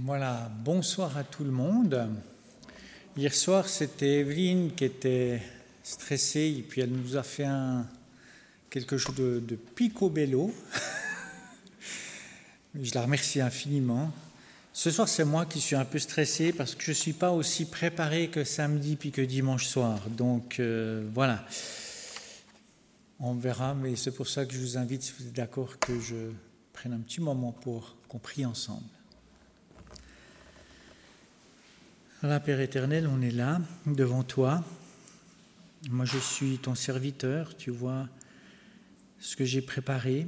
Voilà, bonsoir à tout le monde. Hier soir, c'était Evelyne qui était stressée et puis elle nous a fait quelque chose de picobello. Je la remercie infiniment. Ce soir, c'est moi qui suis un peu stressé parce que je ne suis pas aussi préparé que samedi puis que dimanche soir. Donc voilà, on verra, mais c'est pour ça que je vous invite, si vous êtes d'accord, que je prenne un petit moment pour qu'on prie ensemble. Voilà, Père éternel, on est là, devant toi. Moi, je suis ton serviteur, tu vois ce que j'ai préparé.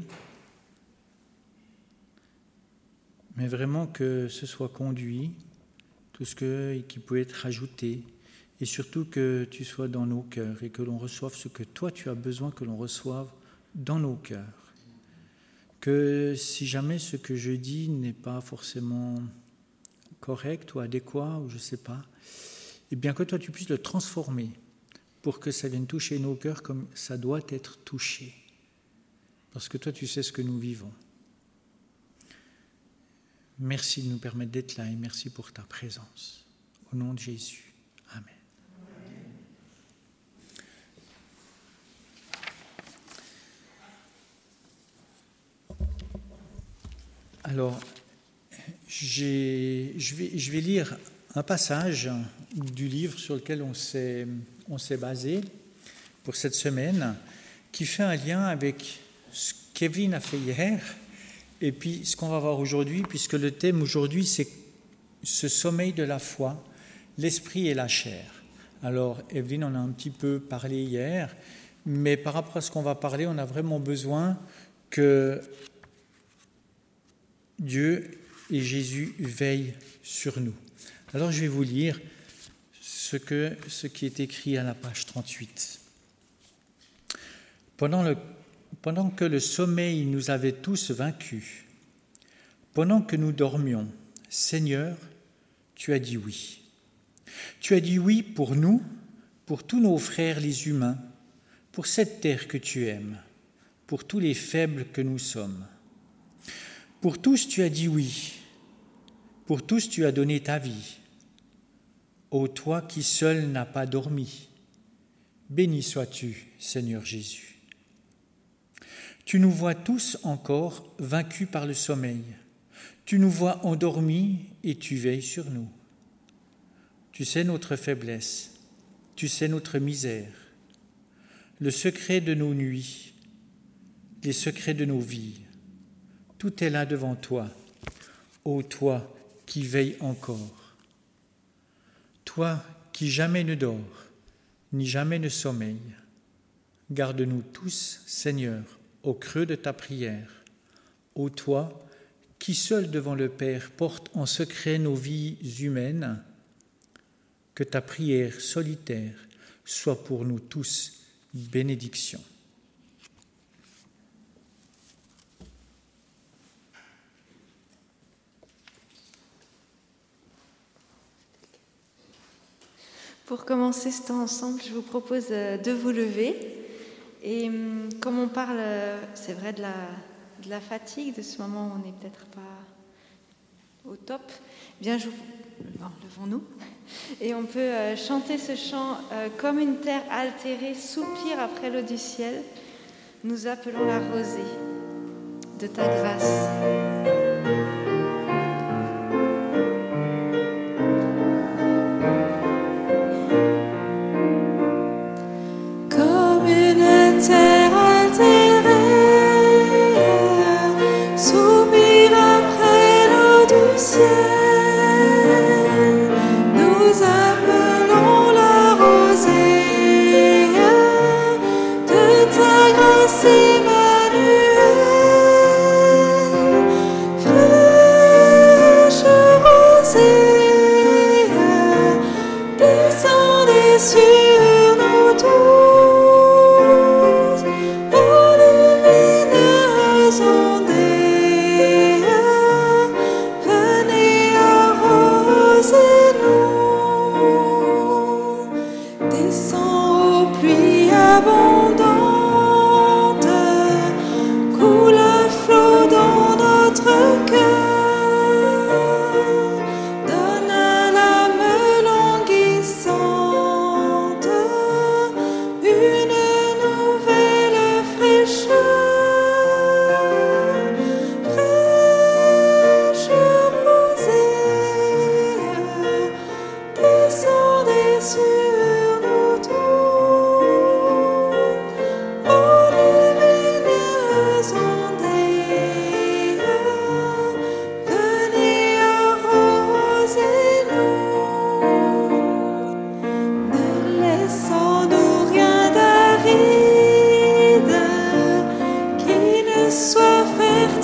Mais vraiment que ce soit conduit, tout ce qui peut être ajouté, et surtout que tu sois dans nos cœurs et que l'on reçoive ce que toi tu as besoin que l'on reçoive dans nos cœurs. Que si jamais ce que je dis n'est pas forcément correct ou adéquat, ou je ne sais pas, et bien que toi tu puisses le transformer pour que ça vienne toucher nos cœurs comme ça doit être touché. Parce que toi tu sais ce que nous vivons. Merci de nous permettre d'être là et merci pour ta présence. Au nom de Jésus. Amen. Alors, je vais lire un passage du livre sur lequel on s'est basé pour cette semaine, qui fait un lien avec ce qu'Evelyne a fait hier et puis ce qu'on va voir aujourd'hui, puisque le thème aujourd'hui c'est ce sommeil de la foi, l'esprit et la chair. Alors Evelyne en a un petit peu parlé hier, mais par rapport à ce qu'on va parler, on a vraiment besoin que Dieu et Jésus veillent sur nous. Alors je vais vous lire ce qui est écrit à la page 38. Pendant que le sommeil nous avait tous vaincus, pendant que nous dormions, Seigneur, tu as dit oui. Tu as dit oui pour nous, pour tous nos frères les humains, pour cette terre que tu aimes, pour tous les faibles que nous sommes. Pour tous tu as dit oui, pour tous tu as donné ta vie. Ô toi qui seul n'as pas dormi, béni sois-tu, Seigneur Jésus. Tu nous vois tous encore vaincus par le sommeil. Tu nous vois endormis et tu veilles sur nous. Tu sais notre faiblesse, tu sais notre misère, le secret de nos nuits, les secrets de nos vies. Tout est là devant toi, ô toi qui veilles encore. Toi qui jamais ne dors, ni jamais ne sommeille, garde-nous tous, Seigneur, au creux de ta prière. Ô toi qui seul devant le Père porte en secret nos vies humaines, que ta prière solitaire soit pour nous tous bénédiction. Pour commencer ce temps ensemble, je vous propose de vous lever. Et comme on parle, c'est vrai, de la fatigue, de ce moment où on n'est peut-être pas au top, eh bien, levons-nous. Et on peut chanter ce chant « Comme une terre altérée soupire après l'eau du ciel, nous appelons la rosée de ta grâce. » Terre altérée, soupire après l'eau du ciel, nous appelons la rosée de ta grâce Emmanuel. Fraîche rosée, descendez sur nous tous. Descends aux pluies abondantes,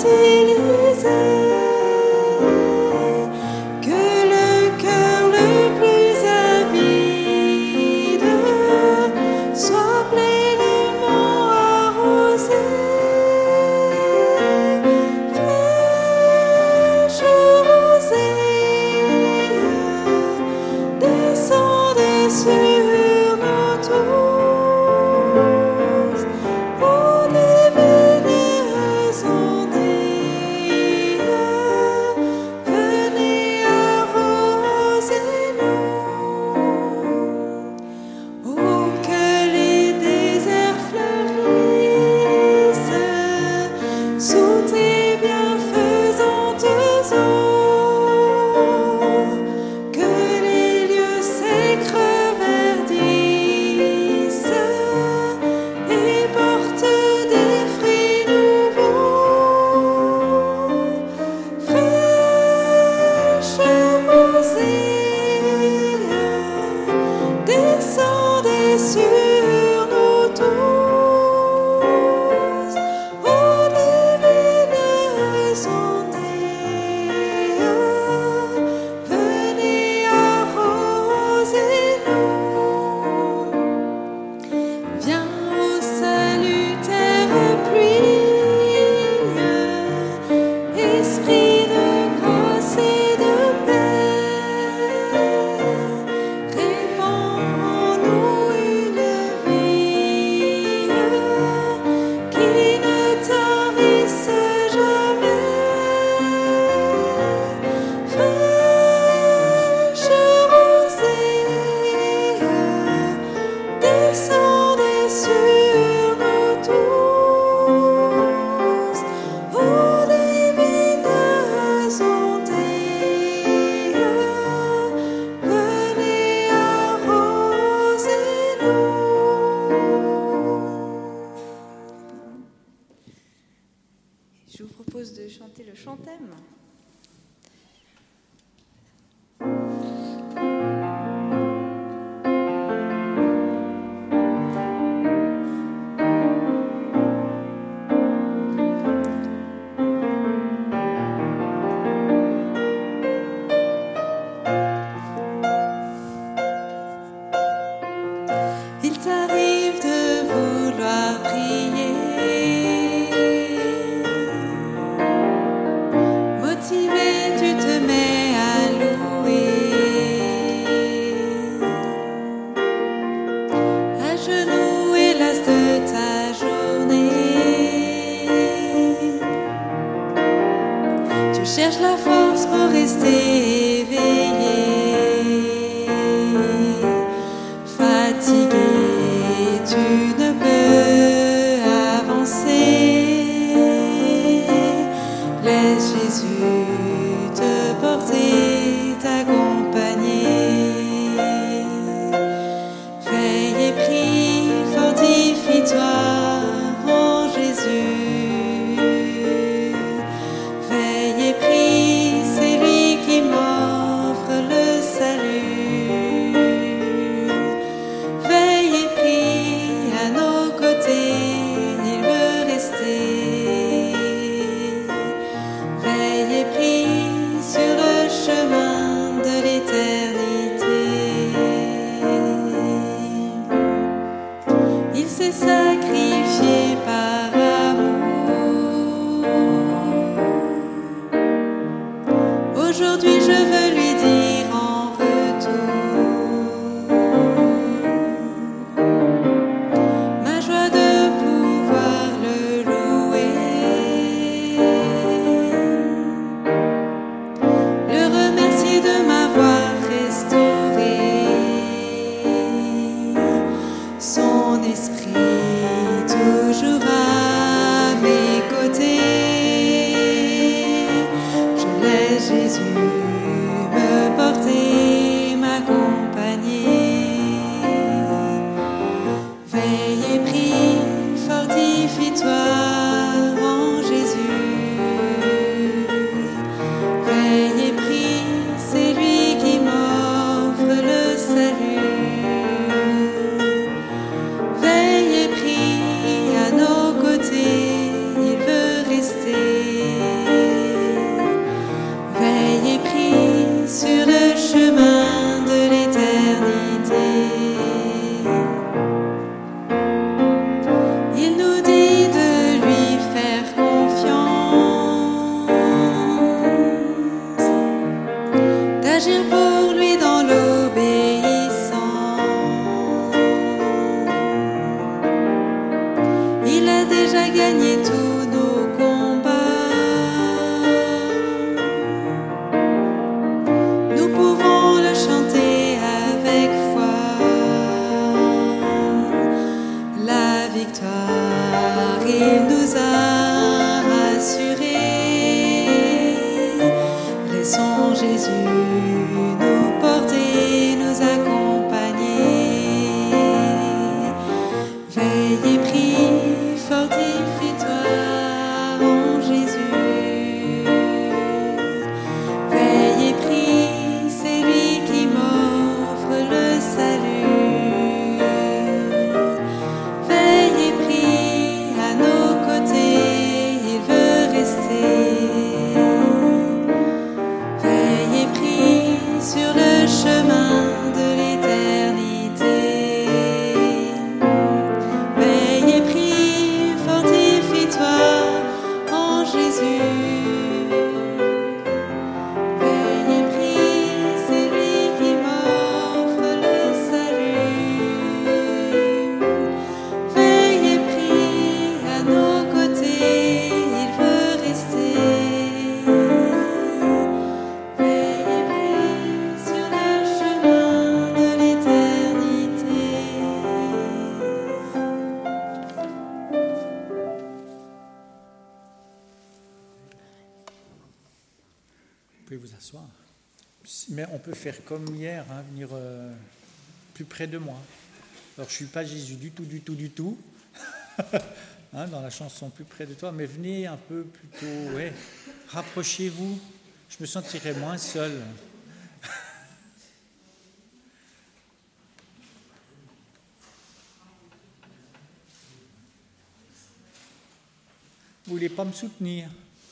Veille et prie à nos côtés, il veut rester. il a déjà gagné tous nos combats. Nous pouvons le chanter avec foi. La victoire, il nous a assurée. Laissons Jésus nous porter, nous accompagner. Veille et prie, fortifie-toi en Jésus. Veille et prie, c'est lui qui m'offre le salut. Veille et prie, à nos côtés, il veut rester. Veille et prie sur le chemin de l'éternité. Veille et prie, fortifie-toi en Jésus. Veille et prie, c'est lui qui m'offre le salut. Veille et prie, à nos côtés, il veut rester. Veille et prie sur le chemin de l'éternité. Vous pouvez vous asseoir. Mais on peut faire comme hier, hein, venir plus près de moi. Alors je ne suis pas Jésus du tout, hein, dans la chanson plus près de toi, mais venez un peu plutôt, ouais, rapprochez-vous, je me sentirai moins seul. Vous voulez pas me soutenir?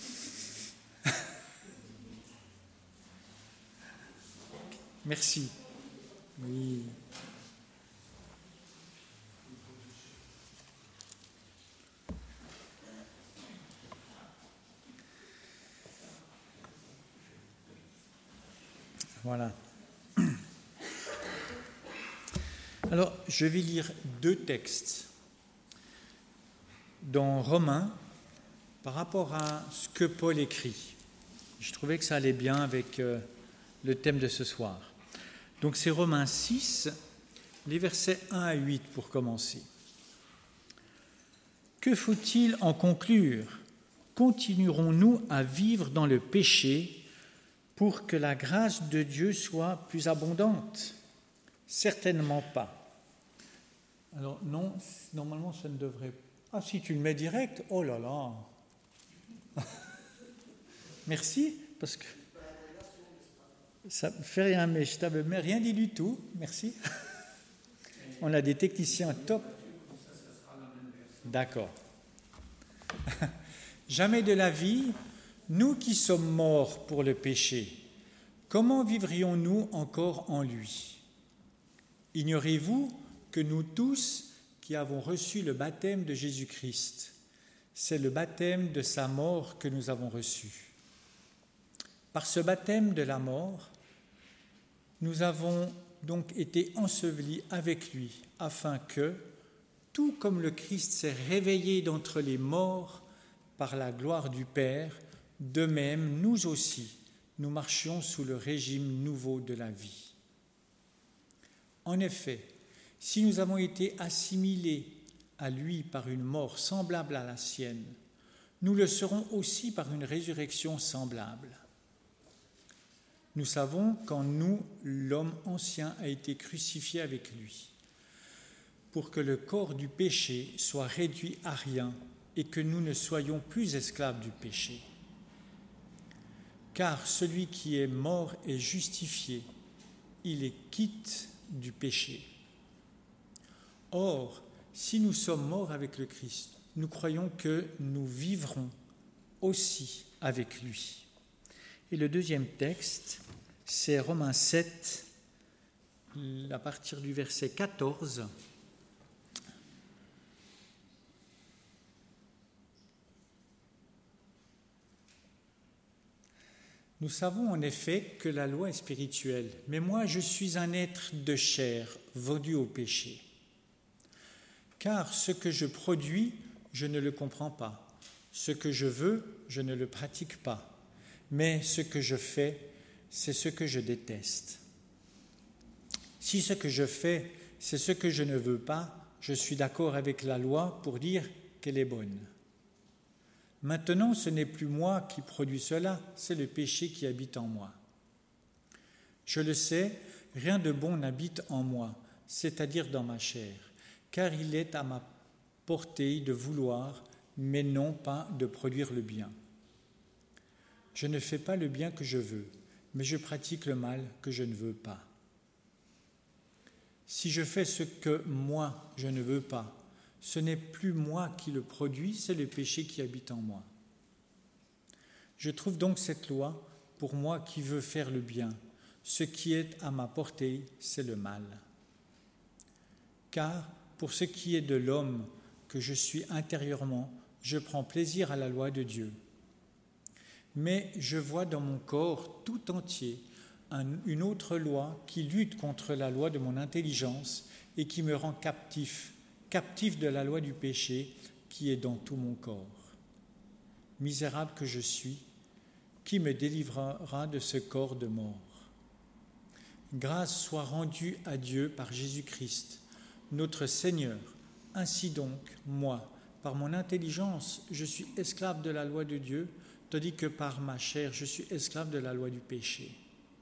Merci. Oui. Voilà. Alors, je vais lire 2 textes dans Romains par rapport à ce que Paul écrit. Je trouvais que ça allait bien avec le thème de ce soir. Donc c'est Romains 6, les versets 1 à 8 pour commencer. Que faut-il en conclure? Continuerons-nous à vivre dans le péché pour que la grâce de Dieu soit plus abondante? Certainement pas. Alors non, normalement ça ne devrait pas. Ah si tu le mets direct, oh là là. Merci, parce que ça ne fait rien, mais je t'avais rien dit du tout. Merci. On a des techniciens top. D'accord. Jamais de la vie, nous qui sommes morts pour le péché, comment vivrions-nous encore en lui? Ignorez-vous que nous tous qui avons reçu le baptême de Jésus-Christ, c'est le baptême de sa mort que nous avons reçu. Par ce baptême de la mort, nous avons donc été ensevelis avec lui, afin que, tout comme le Christ s'est réveillé d'entre les morts par la gloire du Père, de même, nous aussi, nous marchions sous le régime nouveau de la vie. En effet, si nous avons été assimilés à lui par une mort semblable à la sienne, nous le serons aussi par une résurrection semblable. Nous savons qu'en nous, l'homme ancien a été crucifié avec lui, pour que le corps du péché soit réduit à rien et que nous ne soyons plus esclaves du péché. Car celui qui est mort est justifié, il est quitte du péché. Or, si nous sommes morts avec le Christ, nous croyons que nous vivrons aussi avec lui. Et le deuxième texte, c'est Romains 7, à partir du verset 14. Nous savons en effet que la loi est spirituelle, mais moi je suis un être de chair, vendu au péché. Car ce que je produis, je ne le comprends pas. Ce que je veux, je ne le pratique pas. Mais ce que je fais, c'est ce que je déteste. Si ce que je fais, c'est ce que je ne veux pas, je suis d'accord avec la loi pour dire qu'elle est bonne. Maintenant, ce n'est plus moi qui produis cela, c'est le péché qui habite en moi. Je le sais, rien de bon n'habite en moi, c'est-à-dire dans ma chair, car il est à ma portée de vouloir, mais non pas de produire le bien. Je ne fais pas le bien que je veux, mais je pratique le mal que je ne veux pas. Si je fais ce que moi je ne veux pas, ce n'est plus moi qui le produis, c'est le péché qui habite en moi. Je trouve donc cette loi pour moi qui veux faire le bien. Ce qui est à ma portée, c'est le mal. Car pour ce qui est de l'homme que je suis intérieurement, je prends plaisir à la loi de Dieu. Mais je vois dans mon corps tout entier une autre loi qui lutte contre la loi de mon intelligence et qui me rend captif de la loi du péché qui est dans tout mon corps. Misérable que je suis, qui me délivrera de ce corps de mort? Grâce soit rendue à Dieu par Jésus-Christ, notre Seigneur. Ainsi donc, moi, par mon intelligence, je suis esclave de la loi de Dieu, tandis que par ma chair, je suis esclave de la loi du péché.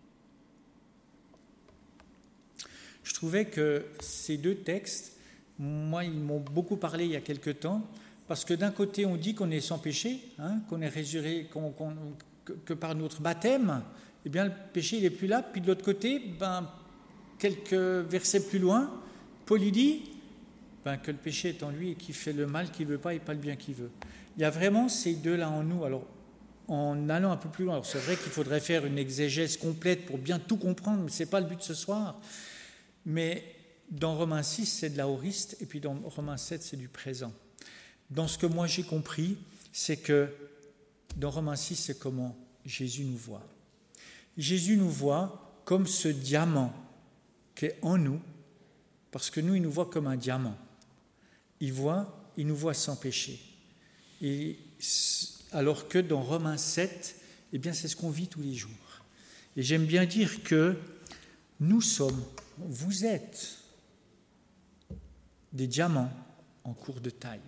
Je trouvais que ces deux textes, moi, ils m'ont beaucoup parlé il y a quelque temps, parce que d'un côté, on dit qu'on est sans péché, qu'on est résurrecté, que par notre baptême, eh bien, le péché, il n'est plus là. Puis de l'autre côté, quelques versets plus loin, Paul il dit que le péché est en lui et qu'il fait le mal qu'il ne veut pas et pas le bien qu'il veut. Il y a vraiment ces deux-là en nous. Alors, en allant un peu plus loin, alors c'est vrai qu'il faudrait faire une exégèse complète pour bien tout comprendre, mais ce n'est pas le but ce soir. Mais dans Romains 6, c'est de l'aoriste, et puis dans Romains 7, c'est du présent. Dans ce que moi j'ai compris, c'est que dans Romains 6, c'est comment Jésus nous voit. Jésus nous voit comme ce diamant qui est en nous, parce que nous, il nous voit comme un diamant. Il nous voit sans péché. Et alors que dans Romains 7, eh bien, c'est ce qu'on vit tous les jours. Et j'aime bien dire que vous êtes des diamants en cours de taille.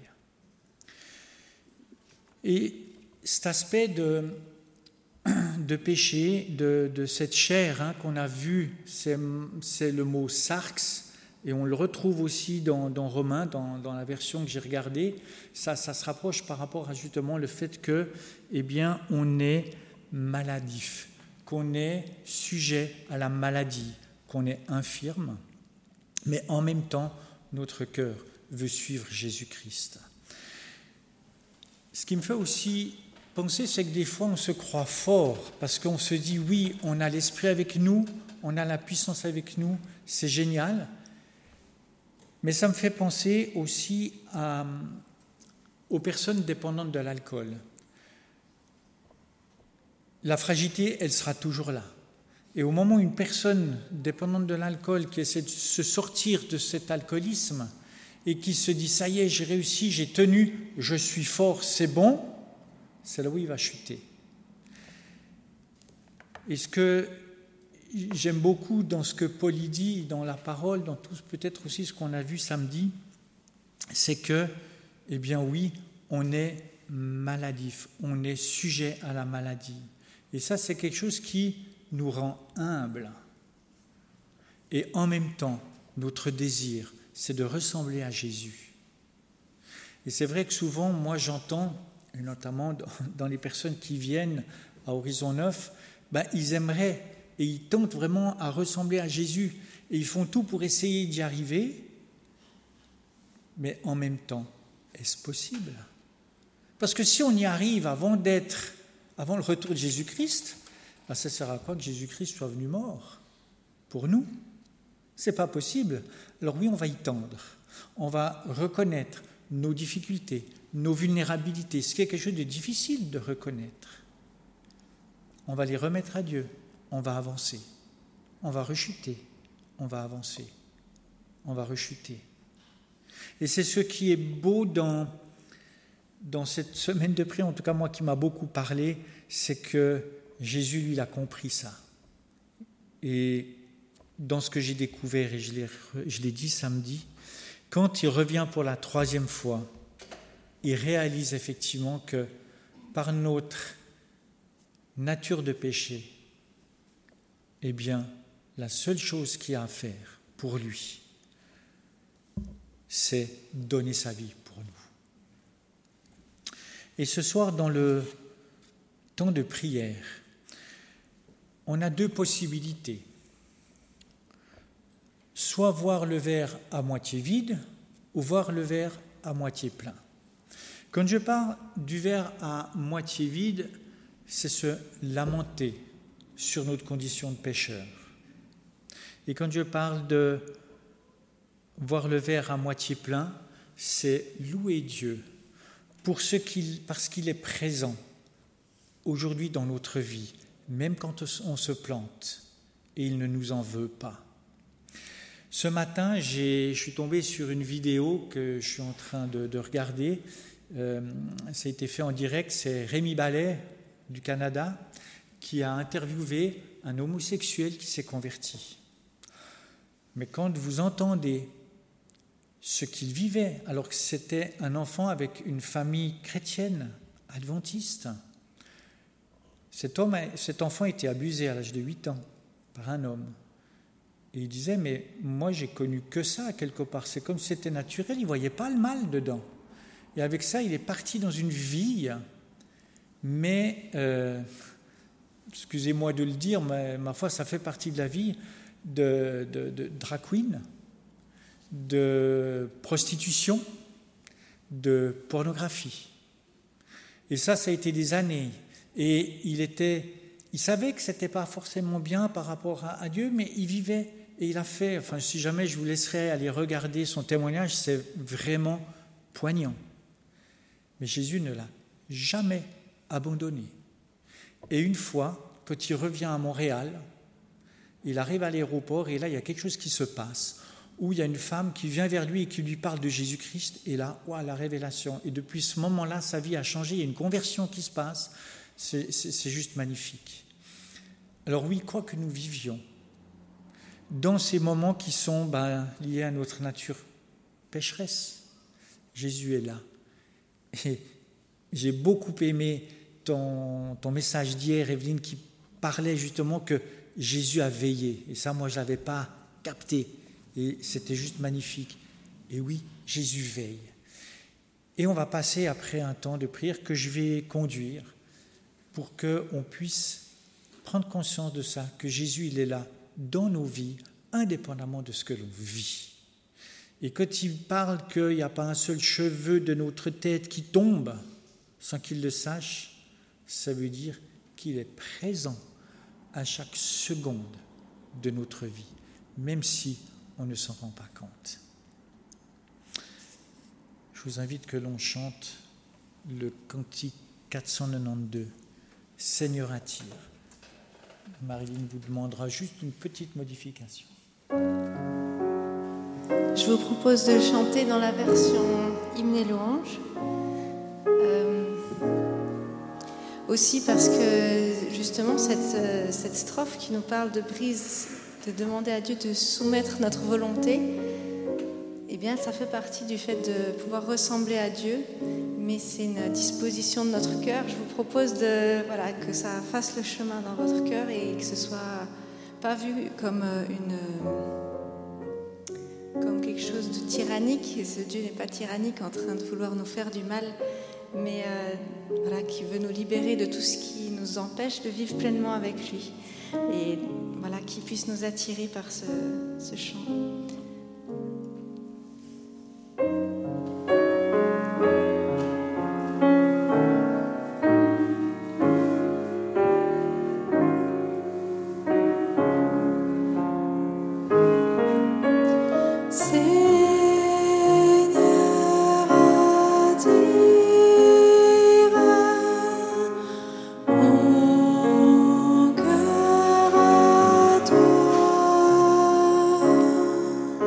Et cet aspect de péché, de cette chair qu'on a vu, c'est le mot sarx, et on le retrouve aussi dans Romains, dans la version que j'ai regardée. Ça se rapproche par rapport à justement le fait que, eh bien, on est maladif, qu'on est sujet à la maladie, qu'on est infirme, mais en même temps, notre cœur veut suivre Jésus-Christ. Ce qui me fait aussi penser, c'est que des fois, on se croit fort, parce qu'on se dit, oui, on a l'Esprit avec nous, on a la puissance avec nous, c'est génial. Mais ça me fait penser aussi aux personnes dépendantes de l'alcool. La fragilité, elle sera toujours là. Et au moment où une personne dépendante de l'alcool qui essaie de se sortir de cet alcoolisme et qui se dit « ça y est, j'ai réussi, j'ai tenu, je suis fort, c'est bon », c'est là où il va chuter. Et ce que j'aime beaucoup dans ce que Paul dit, dans la parole, dans tout peut-être aussi ce qu'on a vu samedi, c'est que, eh bien oui, on est maladif, on est sujet à la maladie. Et ça, c'est quelque chose qui nous rend humbles. Et en même temps, notre désir, c'est de ressembler à Jésus. Et c'est vrai que souvent, moi j'entends, et notamment dans les personnes qui viennent à Horizon 9, ils aimeraient et ils tentent vraiment à ressembler à Jésus. Et ils font tout pour essayer d'y arriver. Mais en même temps, est-ce possible? Parce que si on y arrive avant le retour de Jésus-Christ, ça sert à quoi que Jésus-Christ soit venu mort pour nous? C'est pas possible. Alors oui, on va y tendre. On va reconnaître nos difficultés, nos vulnérabilités, ce qui est quelque chose de difficile de reconnaître. On va les remettre à Dieu. On va avancer. On va rechuter. On va avancer. On va rechuter. Et c'est ce qui est beau dans dans cette semaine de prière, en tout cas moi qui m'a beaucoup parlé, c'est que Jésus, lui, il a compris ça. Et dans ce que j'ai découvert, et je l'ai dit samedi, quand il revient pour la 3e fois, il réalise effectivement que par notre nature de péché, eh bien, la seule chose qu'il y a à faire pour lui, c'est donner sa vie pour nous. Et ce soir, dans le temps de prière, on a 2 possibilités. Soit voir le verre à moitié vide, ou voir le verre à moitié plein. Quand je parle du verre à moitié vide, c'est se lamenter sur notre condition de pécheur. Et quand je parle de voir le verre à moitié plein, c'est louer Dieu parce qu'il est présent aujourd'hui dans notre vie, même quand on se plante, et il ne nous en veut pas. Ce matin, je suis tombé sur une vidéo que je suis en train de regarder. Ça a été fait en direct, c'est Rémi Ballet du Canada qui a interviewé un homosexuel qui s'est converti. Mais quand vous entendez ce qu'il vivait, alors que c'était un enfant avec une famille chrétienne, adventiste, cet enfant a été abusé à l'âge de 8 ans par un homme. Et il disait, mais moi j'ai connu que ça quelque part, c'est comme si c'était naturel, il ne voyait pas le mal dedans. Et avec ça, il est parti dans une vie, mais, excusez-moi de le dire, mais ma foi, ça fait partie de la vie de drag queen, de prostitution, de pornographie. Et ça a été des années. Et il savait que ce n'était pas forcément bien par rapport à Dieu, mais il vivait et il a fait. Enfin, si jamais je vous laisserai aller regarder son témoignage, c'est vraiment poignant. Mais Jésus ne l'a jamais abandonné. Et une fois, quand il revient à Montréal, il arrive à l'aéroport et là, il y a quelque chose qui se passe, où il y a une femme qui vient vers lui et qui lui parle de Jésus-Christ. Et là, la révélation. Et depuis ce moment-là, sa vie a changé. Il y a une conversion qui se passe. C'est juste magnifique. Alors oui, quoi que nous vivions, dans ces moments qui sont liés à notre nature pécheresse, Jésus est là. Et j'ai beaucoup aimé ton message d'hier, Evelyne, qui parlait justement que Jésus a veillé. Et ça, moi, je ne l'avais pas capté. Et c'était juste magnifique. Et oui, Jésus veille. Et on va passer après un temps de prière que je vais conduire pour qu'on puisse prendre conscience de ça, que Jésus, il est là dans nos vies, indépendamment de ce que l'on vit. Et quand il parle qu'il n'y a pas un seul cheveu de notre tête qui tombe sans qu'il le sache, ça veut dire qu'il est présent à chaque seconde de notre vie, même si on ne s'en rend pas compte. Je vous invite que l'on chante le cantique 492, Seigneur attire. Marilyn vous demandera juste une petite modification. Je vous propose de chanter dans la version hymne et louange. Aussi parce que justement cette strophe qui nous parle de prise, de demander à Dieu de soumettre notre volonté, eh bien ça fait partie du fait de pouvoir ressembler à Dieu, mais c'est une disposition de notre cœur. Je vous propose que ça fasse le chemin dans votre cœur et que ce soit pas vu comme quelque chose de tyrannique. Et ce Dieu n'est pas tyrannique en train de vouloir nous faire du mal, mais qui veut nous libérer de tout ce qui nous empêche de vivre pleinement avec lui. Et qu'il puisse nous attirer par ce chant. Mon cœur à toi.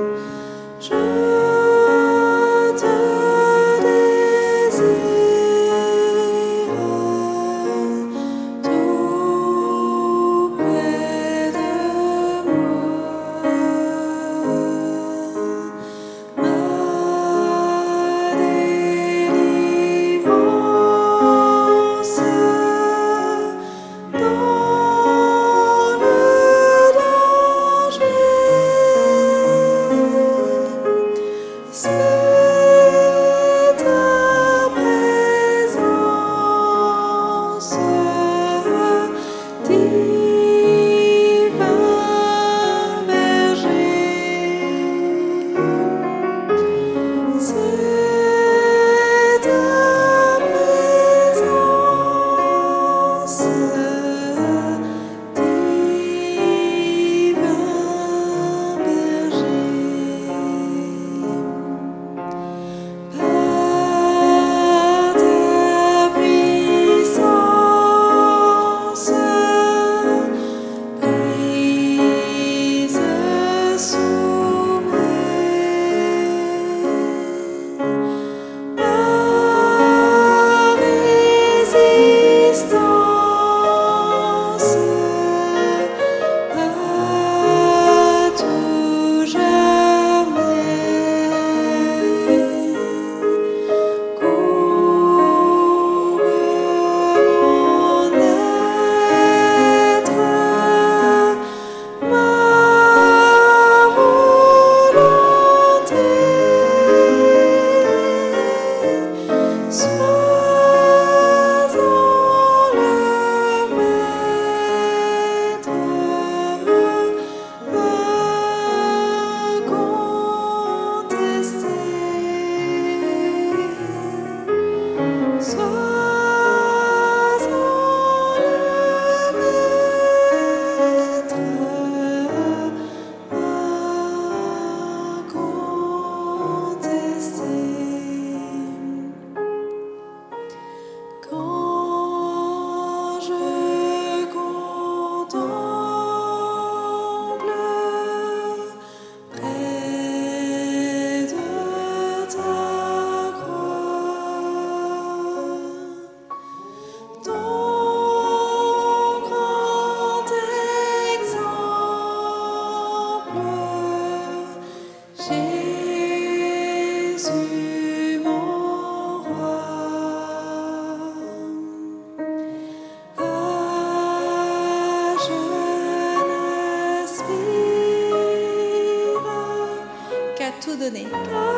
tout donné.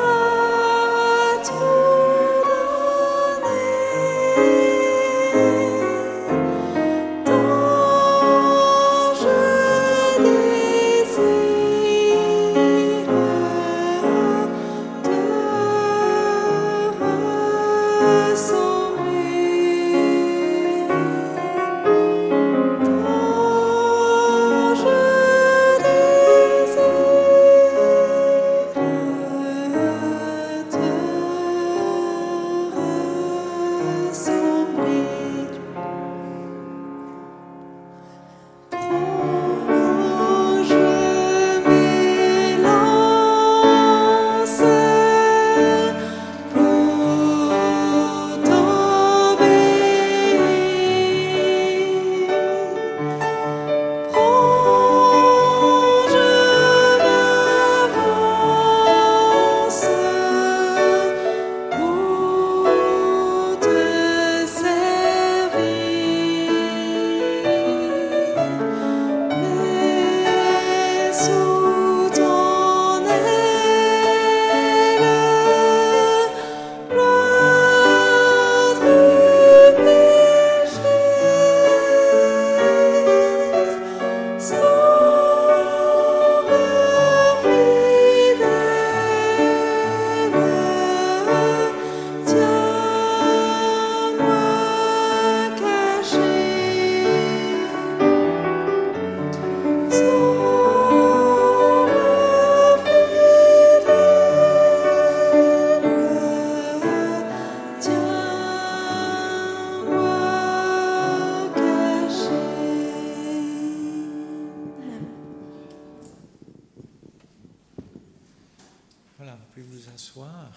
Voilà, vous pouvez vous asseoir.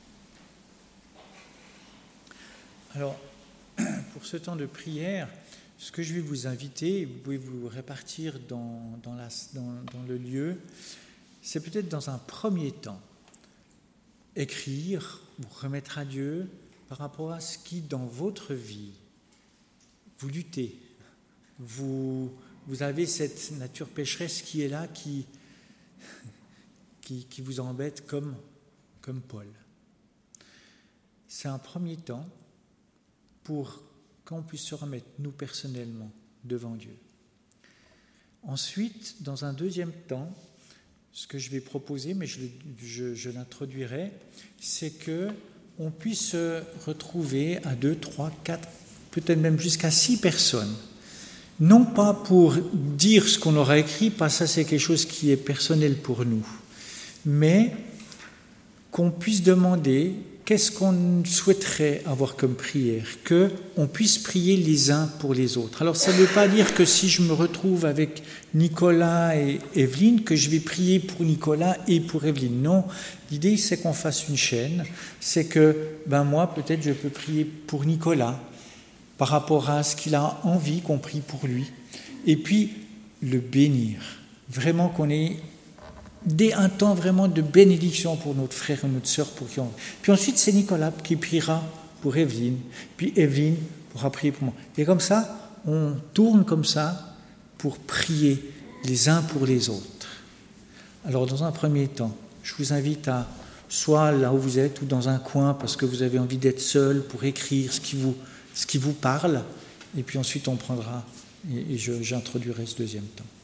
Alors, pour ce temps de prière, ce que je vais vous inviter, vous pouvez vous répartir dans le lieu, c'est peut-être dans un premier temps, écrire, vous remettre à Dieu par rapport à ce qui, dans votre vie, vous luttez. Vous avez cette nature pécheresse qui est là, qui vous embête comme Paul. C'est un premier temps pour qu'on puisse se remettre, nous personnellement, devant Dieu. Ensuite, dans un deuxième temps, ce que je vais proposer, mais je l'introduirai, c'est qu'on puisse se retrouver à 2, 3, 4, peut-être même jusqu'à 6 personnes. Non pas pour dire ce qu'on aura écrit, parce que ça c'est quelque chose qui est personnel pour nous, mais qu'on puisse demander qu'est-ce qu'on souhaiterait avoir comme prière, qu'on puisse prier les uns pour les autres. Alors ça ne veut pas dire que si je me retrouve avec Nicolas et Evelyne, que je vais prier pour Nicolas et pour Evelyne. Non, l'idée c'est qu'on fasse une chaîne, c'est que moi peut-être je peux prier pour Nicolas, par rapport à ce qu'il a envie qu'on prie pour lui, et puis le bénir, vraiment qu'on ait un temps vraiment de bénédiction pour notre frère et notre sœur. Puis ensuite, c'est Nicolas qui priera pour Evelyne, puis Evelyne pourra prier pour moi. Et comme ça, on tourne comme ça pour prier les uns pour les autres. Alors, dans un premier temps, je vous invite à, soit là où vous êtes, ou dans un coin, parce que vous avez envie d'être seul pour écrire ce qui vous parle, et puis ensuite on prendra, et j'introduirai ce deuxième temps.